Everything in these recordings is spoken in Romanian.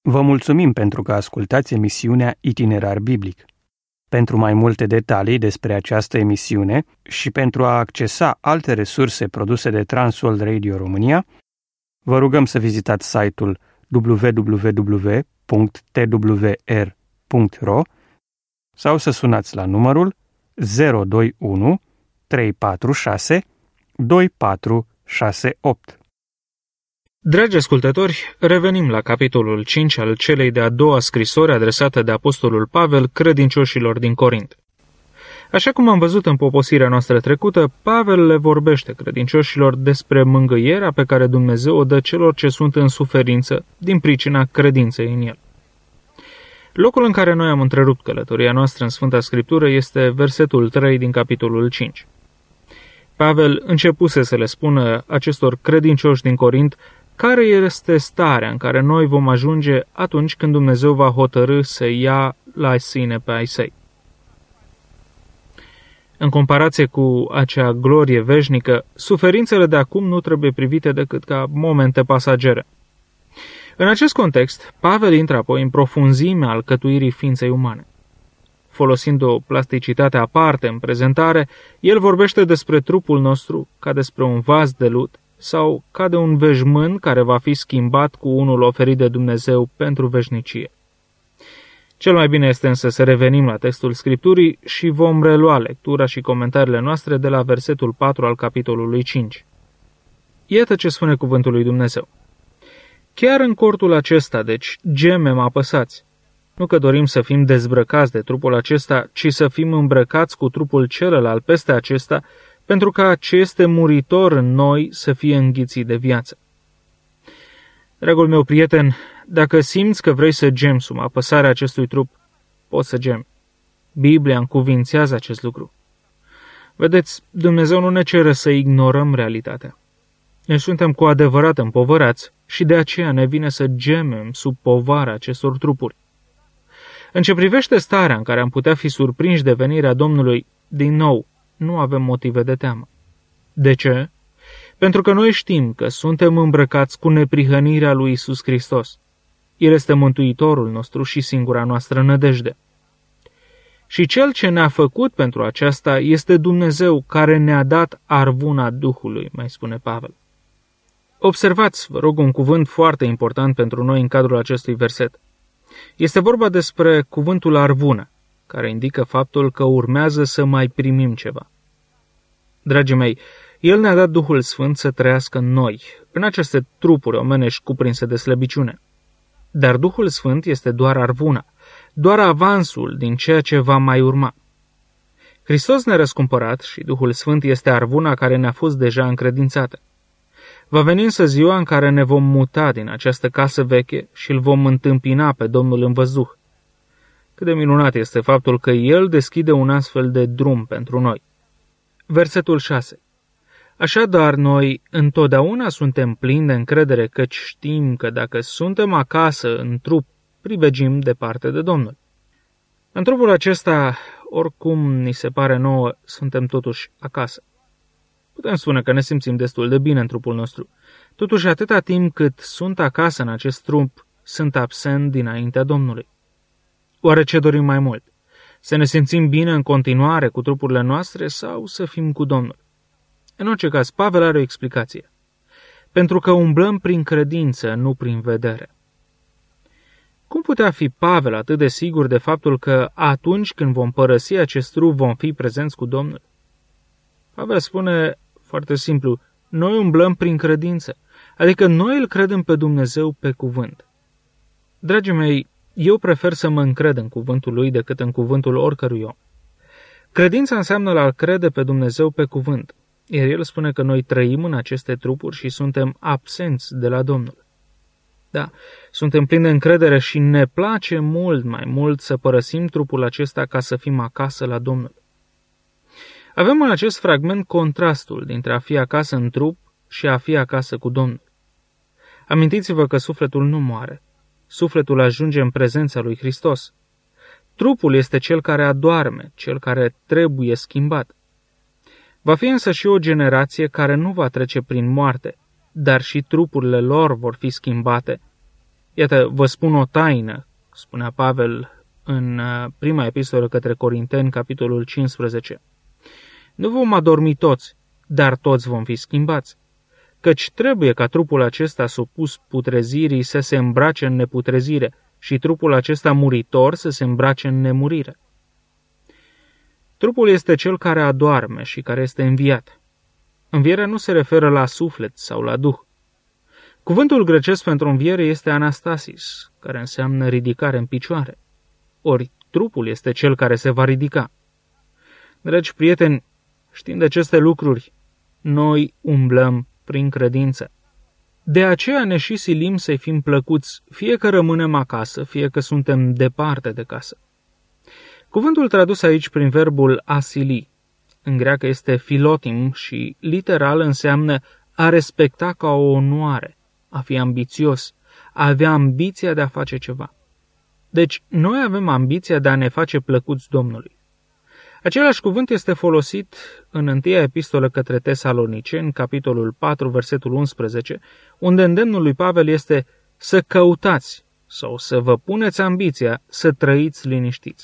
Vă mulțumim pentru că ascultați emisiunea Itinerar Biblic. Pentru mai multe detalii despre această emisiune și pentru a accesa alte resurse produse de Transworld Radio România, vă rugăm să vizitați site-ul www.twr.ro sau să sunați la numărul 021 346 2468. Dragi ascultători, revenim la capitolul 5 al celei de-a doua scrisori adresată de apostolul Pavel credincioșilor din Corint. Așa cum am văzut în poposirea noastră trecută, Pavel le vorbește credincioșilor despre mângâierea pe care Dumnezeu o dă celor ce sunt în suferință din pricina credinței în El. Locul în care noi am întrerupt călătoria noastră în Sfânta Scriptură este versetul 3 din capitolul 5. Pavel începuse să le spună acestor credincioși din Corint care este starea în care noi vom ajunge atunci când Dumnezeu va hotărî să ia la sine pe ai săi. În comparație cu acea glorie veșnică, suferințele de acum nu trebuie privite decât ca momente pasagere. În acest context, Pavel intră apoi în profunzimea alcătuirii ființei umane. Folosind o plasticitate aparte în prezentare, el vorbește despre trupul nostru ca despre un vas de lut sau ca de un veșmânt care va fi schimbat cu unul oferit de Dumnezeu pentru veșnicie. Cel mai bine este însă să revenim la textul Scripturii și vom relua lectura și comentariile noastre de la versetul 4 al capitolului 5. Iată ce spune cuvântul lui Dumnezeu. Chiar în cortul acesta, deci, gemem apăsați. Nu că dorim să fim dezbrăcați de trupul acesta, ci să fim îmbrăcați cu trupul celălalt peste acesta, pentru ca ce este muritor în noi să fie înghițit de viață. Dragul meu prieten, dacă simți că vrei să gemi sub apăsarea acestui trup, poți să gemi. Biblia încuvințează acest lucru. Vedeți, Dumnezeu nu ne cere să ignorăm realitatea. Noi suntem cu adevărat împovărați și de aceea ne vine să gemem sub povara acestor trupuri. În ce privește starea în care am putea fi surprinși de venirea Domnului, din nou, nu avem motive de teamă. De ce? Pentru că noi știm că suntem îmbrăcați cu neprihănirea lui Iisus Hristos. El este Mântuitorul nostru și singura noastră nădejde. Și Cel ce ne-a făcut pentru aceasta este Dumnezeu care ne-a dat arvuna Duhului, mai spune Pavel. Observați, vă rog, un cuvânt foarte important pentru noi în cadrul acestui verset. Este vorba despre cuvântul arvună, care indică faptul că urmează să mai primim ceva. Dragii mei, El ne-a dat Duhul Sfânt să trăiască în noi, în aceste trupuri omenești cuprinse de slăbiciune. Dar Duhul Sfânt este doar arvuna, doar avansul din ceea ce va mai urma. Hristos ne-a răscumpărat și Duhul Sfânt este arvuna care ne-a fost deja încredințată. Va veni însă ziua în care ne vom muta din această casă veche și îl vom întâmpina pe Domnul în văzduh. Cât de minunat este faptul că El deschide un astfel de drum pentru noi. Versetul 6. Așadar, noi întotdeauna suntem plini de încredere căci știm că dacă suntem acasă în trup, privegim departe de Domnul. În trupul acesta, oricum ni se pare nouă, suntem totuși acasă. Putem spune că ne simțim destul de bine în trupul nostru. Totuși, atâta timp cât sunt acasă în acest trup, sunt absent dinaintea Domnului. Oare ce dorim mai mult? Să ne simțim bine în continuare cu trupurile noastre sau să fim cu Domnul? În orice caz, Pavel are o explicație. Pentru că umblăm prin credință, nu prin vedere. Cum putea fi Pavel atât de sigur de faptul că atunci când vom părăsi acest trup vom fi prezenți cu Domnul? Pavel spune foarte simplu, noi umblăm prin credință, adică noi îl credem pe Dumnezeu pe cuvânt. Dragii mei, eu prefer să mă încred în cuvântul lui decât în cuvântul oricărui om. Credința înseamnă a-L crede pe Dumnezeu pe cuvânt, iar El spune că noi trăim în aceste trupuri și suntem absenți de la Domnul. Da, suntem plini de încredere și ne place mult mai mult să părăsim trupul acesta ca să fim acasă la Domnul. Avem în acest fragment contrastul dintre a fi acasă în trup și a fi acasă cu Domnul. Amintiți-vă că sufletul nu moare. Sufletul ajunge în prezența lui Hristos. Trupul este cel care adorme, cel care trebuie schimbat. Va fi însă și o generație care nu va trece prin moarte, dar și trupurile lor vor fi schimbate, Iată, vă spun o taină, spunea Pavel în prima epistolă către Corinteni, capitolul 15. Nu vom adormi toți, dar toți vom fi schimbați. Căci trebuie ca trupul acesta supus putrezirii să se îmbrace în neputrezire și trupul acesta muritor să se îmbrace în nemurire. Trupul este cel care adoarme și care este înviat. Învierea nu se referă la suflet sau la duh. Cuvântul grecesc pentru înviere este anastasis, care înseamnă ridicare în picioare. Ori trupul este cel care se va ridica. Dragi prieteni, știind aceste lucruri, noi umblăm prin credință. De aceea ne și silim să-i fim plăcuți, fie că rămânem acasă, fie că suntem departe de casă. Cuvântul tradus aici prin verbul asili, în greacă este filotim și literal înseamnă a respecta ca o onoare, a fi ambițios, a avea ambiția de a face ceva. Deci, noi avem ambiția de a ne face plăcuți Domnului. Același cuvânt este folosit în întâia epistolă către Tesaloniceni, capitolul 4, versetul 11, unde îndemnul lui Pavel este să căutați sau să vă puneți ambiția să trăiți liniștiți.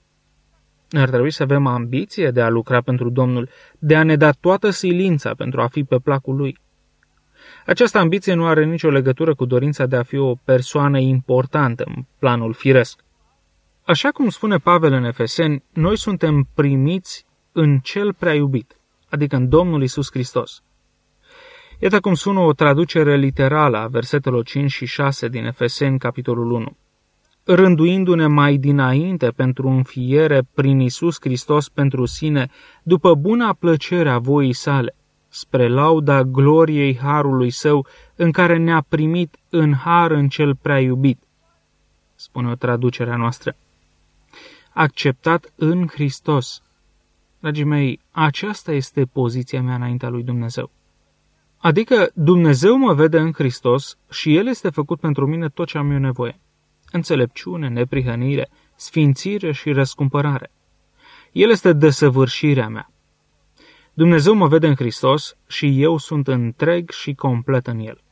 Ar trebui să avem ambiție de a lucra pentru Domnul, de a ne da toată silința pentru a fi pe placul Lui. Această ambiție nu are nicio legătură cu dorința de a fi o persoană importantă în planul firesc. Așa cum spune Pavel în Efeseni, noi suntem primiți în Cel prea iubit, adică în Domnul Iisus Hristos. Iată cum sună o traducere literală a versetelor 5 și 6 din Efeseni, capitolul 1. Rânduindu-ne mai dinainte pentru înfiere prin Iisus Hristos pentru sine, după buna plăcere a voii sale, spre lauda gloriei harului său, în care ne-a primit în har în Cel prea iubit, spune o traducere a noastră. Acceptat în Hristos. Dragii mei, aceasta este poziția mea înaintea lui Dumnezeu. Adică Dumnezeu mă vede în Hristos și El este făcut pentru mine tot ce am eu nevoie. Înțelepciune, neprihănire, sfințire și răscumpărare. El este desăvârșirea mea. Dumnezeu mă vede în Hristos și eu sunt întreg și complet în El.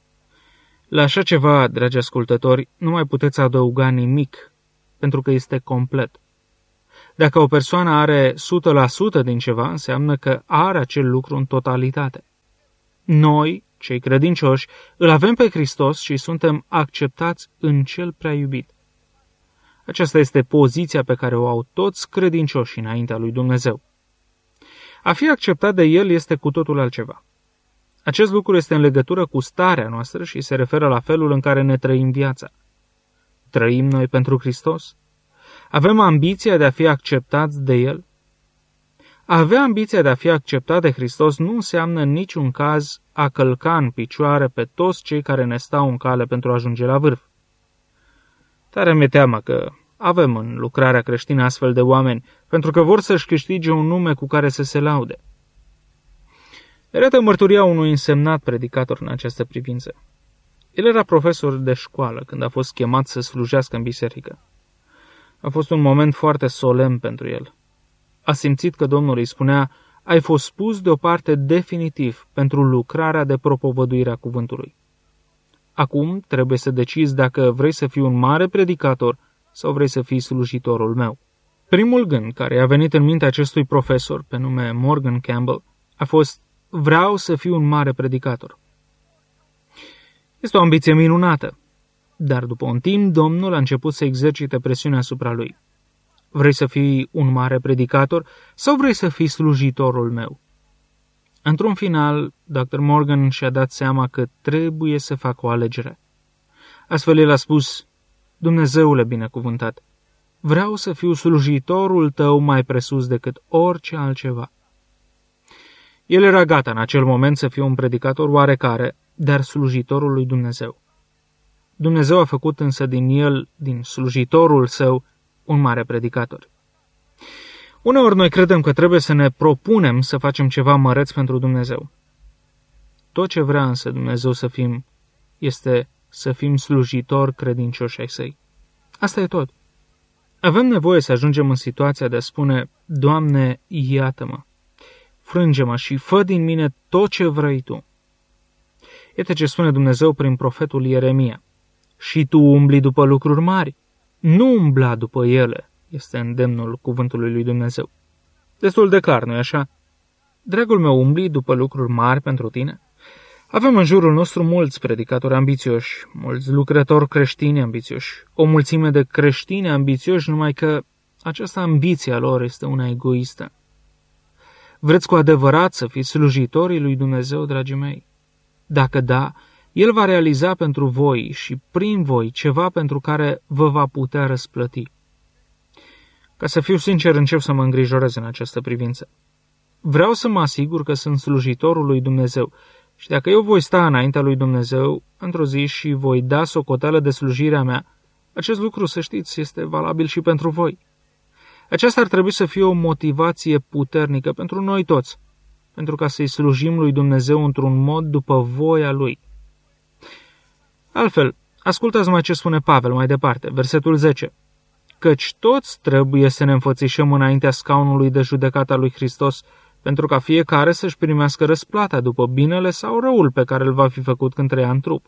La așa ceva, dragi ascultători, nu mai puteți adăuga nimic, pentru că este complet. Dacă o persoană are 100% din ceva, înseamnă că are acel lucru în totalitate. Noi, cei credincioși, îl avem pe Hristos și suntem acceptați în Cel prea iubit. Aceasta este poziția pe care o au toți credincioșii înaintea lui Dumnezeu. A fi acceptat de El este cu totul altceva. Acest lucru este în legătură cu starea noastră și se referă la felul în care ne trăim viața. Trăim noi pentru Hristos? Avem ambiția de a fi acceptați de El? A avea ambiția de a fi acceptat de Hristos nu înseamnă în niciun caz a călca în picioare pe toți cei care ne stau în cale pentru a ajunge la vârf. Tare mi-e teamă că avem în lucrarea creștină astfel de oameni, pentru că vor să-și câștige un nume cu care să se laude. Arată mărturia unui însemnat predicator în această privință. El era profesor de școală când a fost chemat să slujească în biserică. A fost un moment foarte solemn pentru el. A simțit că Domnul îi spunea: ai fost pus deoparte definitiv pentru lucrarea de propovăduire a cuvântului. Acum trebuie să decizi dacă vrei să fii un mare predicator sau vrei să fii slujitorul meu. Primul gând care i-a venit în mintea acestui profesor, pe nume Morgan Campbell, a fost: vreau să fiu un mare predicator. Este o ambiție minunată, dar după un timp Domnul a început să exercite presiunea asupra lui. Vrei să fii un mare predicator sau vrei să fii slujitorul meu? Într-un final, Dr. Morgan și-a dat seama că trebuie să facă o alegere. Astfel el a spus: Dumnezeule binecuvântat, vreau să fiu slujitorul tău mai presus decât orice altceva. El era gata în acel moment să fie un predicator oarecare, dar slujitorul lui Dumnezeu. Dumnezeu a făcut însă din el, din slujitorul său, un mare predicator. Uneori noi credem că trebuie să ne propunem să facem ceva măreț pentru Dumnezeu. Tot ce vrea însă Dumnezeu să fim, este să fim slujitori credincioși ai săi. Asta e tot. Avem nevoie să ajungem în situația de a spune: Doamne, iată-mă, frânge-mă și fă din mine tot ce vrei Tu. Iată ce spune Dumnezeu prin profetul Ieremia: și tu umbli după lucruri mari. Nu umbla după ele, este îndemnul cuvântului lui Dumnezeu. Destul de clar, nu-i așa? Dragul meu, umbli după lucruri mari pentru tine? Avem în jurul nostru mulți predicatori ambițioși, mulți lucrători creștini ambițioși, o mulțime de creștini ambițioși, numai că această ambiție a lor este una egoistă. Vreți cu adevărat să fiți slujitorii lui Dumnezeu, dragii mei? Dacă da, El va realiza pentru voi și prin voi ceva pentru care vă va putea răsplăti. Ca să fiu sincer, încep să mă îngrijorez în această privință. Vreau să mă asigur că sunt slujitorul lui Dumnezeu și dacă eu voi sta înaintea lui Dumnezeu într-o zi și voi da socoteală de slujirea mea, acest lucru, să știți, este valabil și pentru voi. Aceasta ar trebui să fie o motivație puternică pentru noi toți, pentru ca să-i slujim lui Dumnezeu într-un mod după voia Lui. Altfel, ascultați mai ce spune Pavel mai departe, versetul 10. Căci toți trebuie să ne înfățișăm înaintea scaunului de judecată al lui Hristos, pentru ca fiecare să-și primească răsplata după binele sau răul pe care îl va fi făcut când trăia în trup.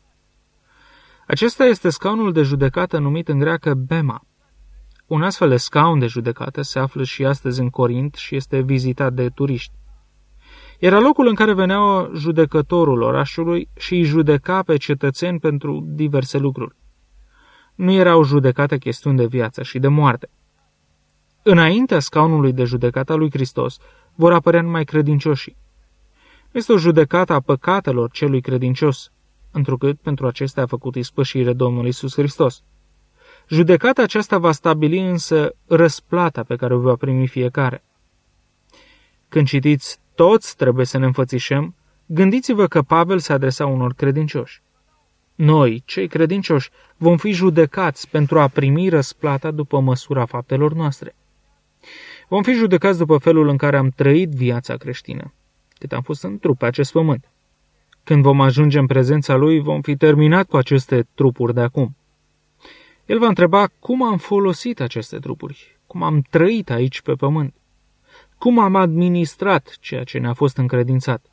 Acesta este scaunul de judecată numit în greacă bema. Un astfel de scaun de judecată se află și astăzi în Corint și este vizitat de turiști. Era locul în care venea judecătorul orașului și îi judeca pe cetățeni pentru diverse lucruri. Nu erau judecate chestiuni de viață și de moarte. Înaintea scaunului de judecată a lui Hristos vor apărea numai credincioșii. Este o judecată a păcatelor celui credincios, întrucât pentru acestea a făcut ispășire Domnul Iisus Hristos. Judecata aceasta va stabili însă răsplata pe care o va primi fiecare. Când citiți toți trebuie să ne înfățișăm, gândiți-vă că Pavel se adresa unor credincioși. Noi, cei credincioși, vom fi judecați pentru a primi răsplata după măsura faptelor noastre. Vom fi judecați după felul în care am trăit viața creștină, cât am fost în trup pe acest pământ. Când vom ajunge în prezența Lui, vom fi terminat cu aceste trupuri de acum. El va întreba cum am folosit aceste trupuri, cum am trăit aici pe pământ, cum am administrat ceea ce ne-a fost încredințat.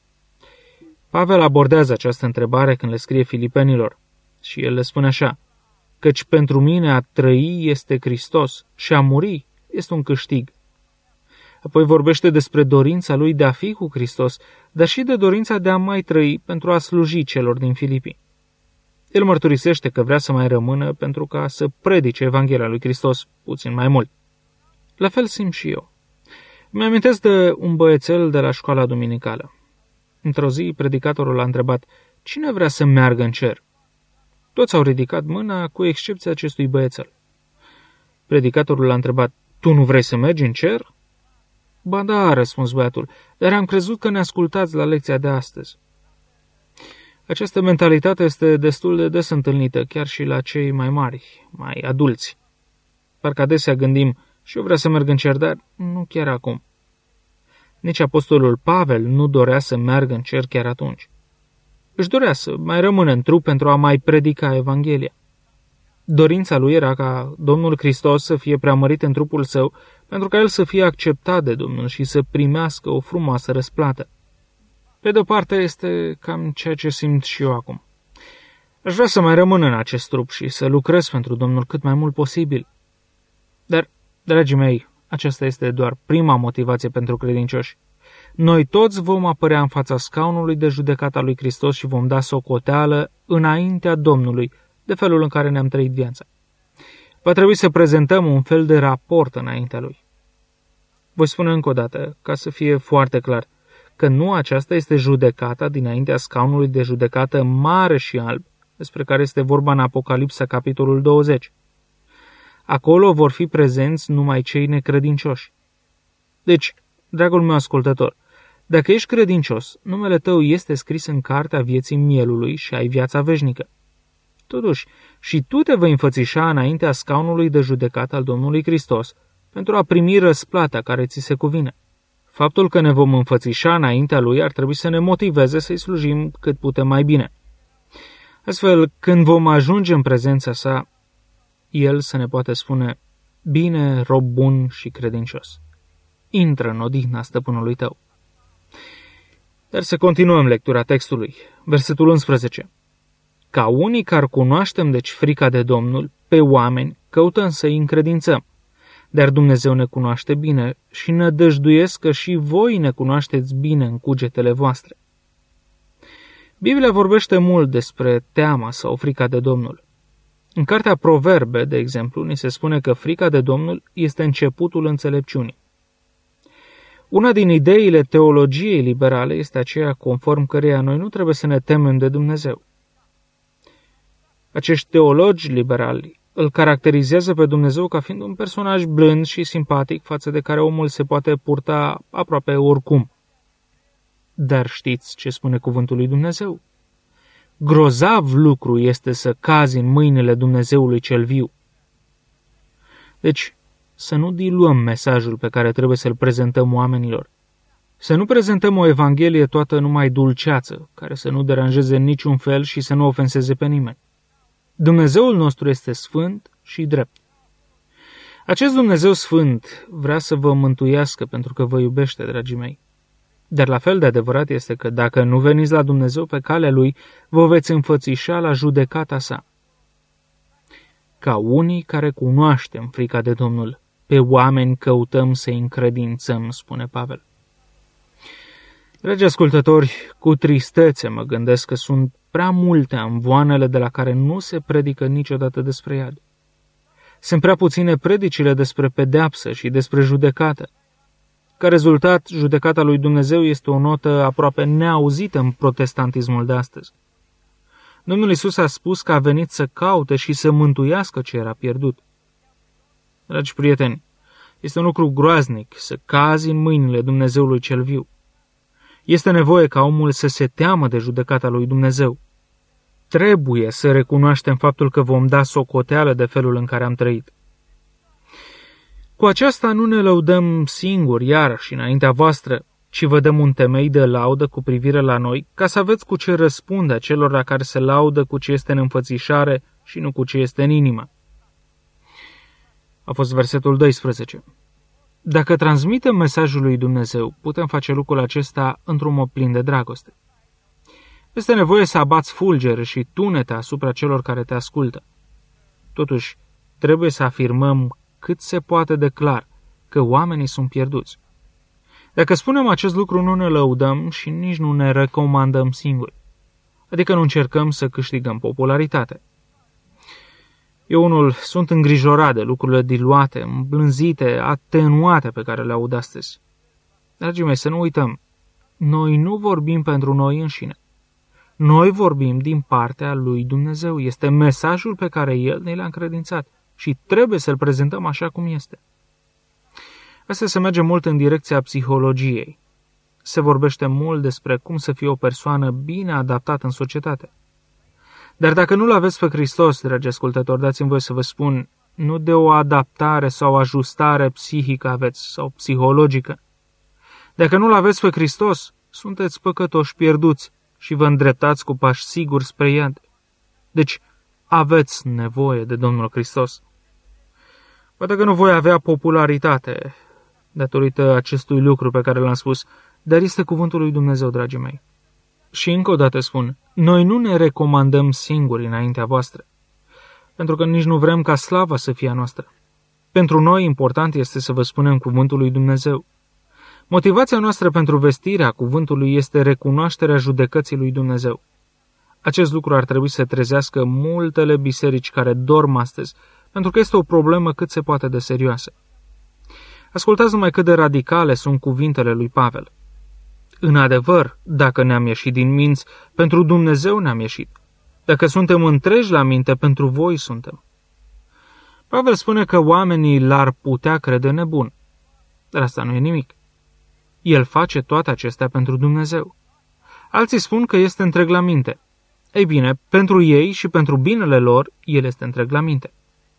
Pavel abordează această întrebare când le scrie filipenilor și el le spune așa, căci pentru mine a trăi este Hristos și a muri este un câștig. Apoi vorbește despre dorința lui de a fi cu Hristos, dar și de dorința de a mai trăi pentru a sluji celor din Filipii. El mărturisește că vrea să mai rămână pentru ca să predice Evanghelia lui Hristos puțin mai mult. La fel simt și eu. Mi-amintesc de un băiețel de la școala duminicală. Într-o zi, predicatorul l-a întrebat, cine vrea să meargă în cer? Toți au ridicat mâna, cu excepția acestui băiețel. Predicatorul l-a întrebat, tu nu vrei să mergi în cer? Ba da, a răspuns băiatul, dar am crezut că ne ascultați la lecția de astăzi. Această mentalitate este destul de des întâlnită, chiar și la cei mai mari, mai adulți. Parcă adesea gândim, și eu vreau să merg în cer, dar nu chiar acum. Nici apostolul Pavel nu dorea să meargă în cer chiar atunci. Își dorea să mai rămână în trup pentru a mai predica Evanghelia. Dorința lui era ca Domnul Hristos să fie preamărit în trupul său, pentru ca el să fie acceptat de Domnul și să primească o frumoasă răsplată. Pe de-o parte este cam ceea ce simt și eu acum. Aș vrea să mai rămân în acest trup și să lucrez pentru Domnul cât mai mult posibil. Dar, dragii mei, aceasta este doar prima motivație pentru credincioși. Noi toți vom apărea în fața scaunului de judecată a lui Hristos și vom da socoteală înaintea Domnului de felul în care ne-am trăit viața. Va trebui să prezentăm un fel de raport înaintea Lui. Voi spune încă o dată, ca să fie foarte clar, că nu aceasta este judecata dinaintea scaunului de judecată mare și alb, despre care este vorba în Apocalipsa, capitolul 20. Acolo vor fi prezenți numai cei necredincioși. Deci, dragul meu ascultător, dacă ești credincios, numele tău este scris în cartea vieții mielului și ai viața veșnică. Totuși, și tu te vei înfățișa înaintea scaunului de judecată al Domnului Hristos pentru a primi răsplata care ți se cuvine. Faptul că ne vom înfățișa înaintea Lui ar trebui să ne motiveze să-i slujim cât putem mai bine. Astfel, când vom ajunge în prezența sa, El să ne poate spune, bine, rob bun și credincios. Intră în odihna stăpânului tău. Dar să continuăm lectura textului. Versetul 11. Ca unii care cunoaștem deci frica de Domnul, pe oameni căutăm să-i încredințăm. Dar Dumnezeu ne cunoaște bine și nădăjduiesc că și voi ne cunoașteți bine în cugetele voastre. Biblia vorbește mult despre teama sau frica de Domnul. În cartea Proverbe, de exemplu, ni se spune că frica de Domnul este începutul înțelepciunii. Una din ideile teologiei liberale este aceea conform căreia noi nu trebuie să ne temem de Dumnezeu. Acești teologi liberali îl caracterizează pe Dumnezeu ca fiind un personaj blând și simpatic față de care omul se poate purta aproape oricum. Dar știți ce spune cuvântul lui Dumnezeu? Grozav lucru este să cazi în mâinile Dumnezeului cel viu. Deci, să nu diluăm mesajul pe care trebuie să-l prezentăm oamenilor. Să nu prezentăm o evanghelie toată numai dulceață, care să nu deranjeze în niciun fel și să nu ofenseze pe nimeni. Dumnezeul nostru este sfânt și drept. Acest Dumnezeu sfânt vrea să vă mântuiască pentru că vă iubește, dragii mei. Dar la fel de adevărat este că dacă nu veniți la Dumnezeu pe calea Lui, vă veți înfățișa la judecata sa. Ca unii care cunoaștem frica de Domnul, pe oameni căutăm să-i încredințăm, spune Pavel. Dragi ascultători, cu tristețe mă gândesc că sunt prea multe amvoanele de la care nu se predică niciodată despre iad. Sunt prea puține predicile despre pedeapsă și despre judecată. Ca rezultat, judecata lui Dumnezeu este o notă aproape neauzită în protestantismul de astăzi. Domnul Iisus a spus că a venit să caute și să mântuiască ce era pierdut. Dragi prieteni, este un lucru groaznic să cazi în mâinile Dumnezeului cel viu. Este nevoie ca omul să se teamă de judecata lui Dumnezeu. Trebuie să recunoaștem faptul că vom da socoteală de felul în care am trăit. Cu aceasta nu ne lăudăm singuri, iarăși, înaintea voastră, ci vă dăm un temei de laudă cu privire la noi, ca să aveți cu ce răspunde celor la care se laudă cu ce este în înfățișare și nu cu ce este în inimă. A fost versetul 12. Dacă transmitem mesajul lui Dumnezeu, putem face lucrul acesta într-un mod plin de dragoste. Este nevoie să abați fulgere și tunete asupra celor care te ascultă. Totuși, trebuie să afirmăm cât se poate de clar că oamenii sunt pierduți. Dacă spunem acest lucru, nu ne lăudăm și nici nu ne recomandăm singuri. Adică nu încercăm să câștigăm popularitate. Eu unul sunt îngrijorat de lucrurile diluate, îmblânzite, atenuate pe care le aud astăzi. Dragii mei, să nu uităm, noi nu vorbim pentru noi înșine. Noi vorbim din partea lui Dumnezeu. Este mesajul pe care El ne l-a încredințat și trebuie să-l prezentăm așa cum este. Asta se merge mult în direcția psihologiei. Se vorbește mult despre cum să fie o persoană bine adaptată în societate. Dar dacă nu-L aveți pe Hristos, dragi ascultători, dați-mi voie să vă spun, nu de o adaptare sau ajustare psihică aveți sau psihologică. Dacă nu-L aveți pe Hristos, sunteți păcătoși pierduți și vă îndreptați cu pași siguri spre iad. Deci, aveți nevoie de Domnul Hristos. Poate că nu voi avea popularitate datorită acestui lucru pe care l-am spus, dar este cuvântul lui Dumnezeu, dragii mei. Și încă o dată spun, noi nu ne recomandăm singuri înaintea voastră, pentru că nici nu vrem ca slava să fie a noastră. Pentru noi important este să vă spunem cuvântul lui Dumnezeu. Motivația noastră pentru vestirea cuvântului este recunoașterea judecății lui Dumnezeu. Acest lucru ar trebui să trezească multele biserici care dorm astăzi, pentru că este o problemă cât se poate de serioasă. Ascultați numai cât de radicale sunt cuvintele lui Pavel. În adevăr, dacă ne-am ieșit din minți, pentru Dumnezeu ne-am ieșit. Dacă suntem întregi la minte, pentru voi suntem. Pavel spune că oamenii l-ar putea crede nebun. Dar asta nu e nimic. El face toate acestea pentru Dumnezeu. Alții spun că este întreg la minte. Ei bine, pentru ei și pentru binele lor, el este întreg la minte.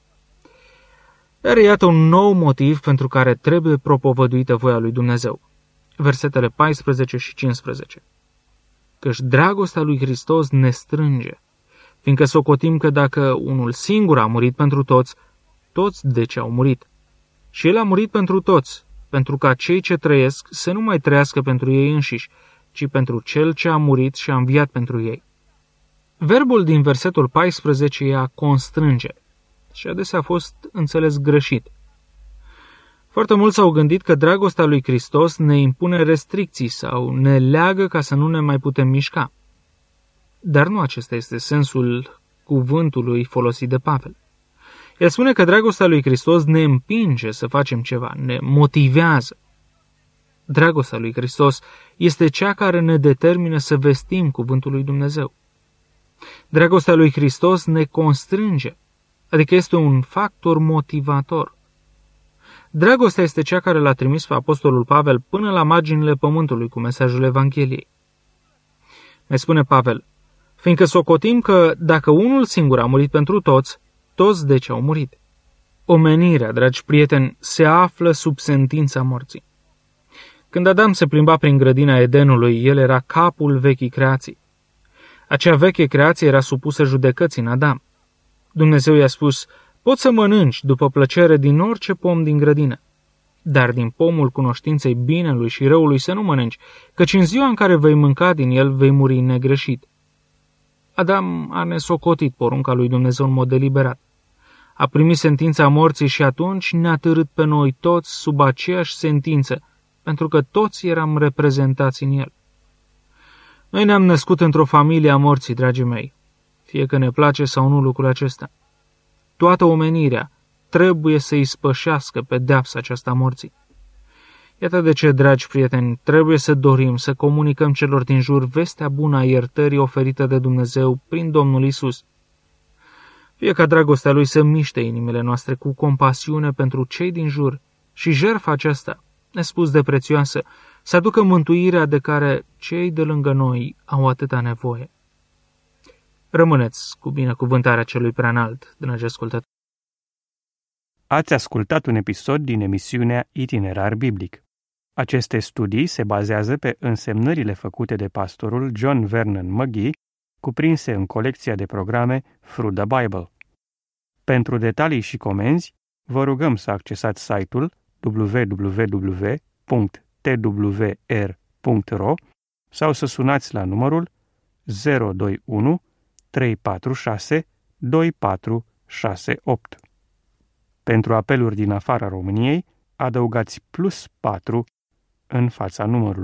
Dar iată un nou motiv pentru care trebuie propovăduită voia lui Dumnezeu. Versetele 14 și 15. Căci dragostea lui Hristos ne strânge, fiindcă socotim că dacă unul singur a murit pentru toți, toți deci au murit. Și El a murit pentru toți, pentru ca cei ce trăiesc să nu mai trăiască pentru ei înșiși, ci pentru Cel ce a murit și a înviat pentru ei. Verbul din versetul 14 e a constrânge și adesea a fost înțeles greșit. Foarte mulți s-au gândit că dragostea lui Hristos ne impune restricții sau ne leagă ca să nu ne mai putem mișca. Dar nu acesta este sensul cuvântului folosit de Pavel. El spune că dragostea lui Hristos ne împinge să facem ceva, ne motivează. Dragostea lui Hristos este cea care ne determină să vestim cuvântul lui Dumnezeu. Dragostea lui Hristos ne constrânge, adică este un factor motivator. Dragostea este cea care l-a trimis pe apostolul Pavel până la marginile pământului cu mesajul Evangheliei. Mai spune Pavel, fiindcă socotim că dacă unul singur a murit pentru toți, toți deci au murit. Omenirea, dragi prieteni, se află sub sentința morții. Când Adam se plimba prin grădina Edenului, el era capul vechii creații. Acea veche creație era supusă judecății în Adam. Dumnezeu i-a spus, poți să mănânci după plăcere din orice pom din grădină, dar din pomul cunoștinței binelui și răului să nu mănânci, căci în ziua în care vei mânca din el vei muri negreșit. Adam a nesocotit porunca lui Dumnezeu în mod deliberat. A primit sentința morții și atunci ne-a târât pe noi toți sub aceeași sentință, pentru că toți eram reprezentați în el. Noi ne-am născut într-o familie a morții, dragii mei, fie că ne place sau nu lucrul acesta. Toată omenirea trebuie să ispășească pedeapsa aceasta a morții. Iată de ce, dragi prieteni, trebuie să dorim să comunicăm celor din jur vestea bună a iertării oferită de Dumnezeu prin Domnul Isus. Fie ca dragostea Lui să miște inimile noastre cu compasiune pentru cei din jur și jertfa aceasta, nespus de prețioasă, să aducă mântuirea de care cei de lângă noi au atâta nevoie. Rămâneți cu binecuvântarea Celui Preanalt, dragi ascultători. Ați ascultat un episod din emisiunea Itinerar Biblic. Aceste studii se bazează pe însemnările făcute de pastorul John Vernon McGee, cuprinse în colecția de programe Through the Bible. Pentru detalii și comenzi, vă rugăm să accesați site-ul www.twr.ro sau să sunați la numărul 021 346 2468. Pentru apeluri din afara României, adăugați +4 în fața numărului.